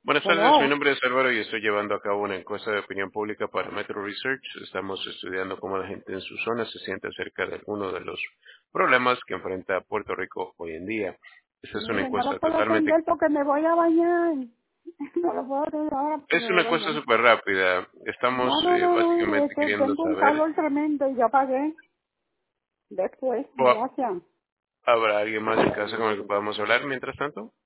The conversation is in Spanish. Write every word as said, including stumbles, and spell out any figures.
Buenas tardes, mi Hello. nombre es Álvaro y estoy llevando a cabo una encuesta de opinión pública para Metro Research. Estamos estudiando cómo la gente en su zona se siente acerca de uno de los problemas que enfrenta Puerto Rico hoy en día. Esta es una Mire, no encuesta lo puedo totalmente, atender porque me voy a bañar. No lo puedo atender ahora porque es me una voy a encuesta bañar. súper rápida. Estamos No, no, eh, no, no, es básicamente que queriendo tengo un saber, calor tremendo y ya pagué. Después, ¿o gracias. habrá alguien más en casa con el que podamos hablar mientras tanto?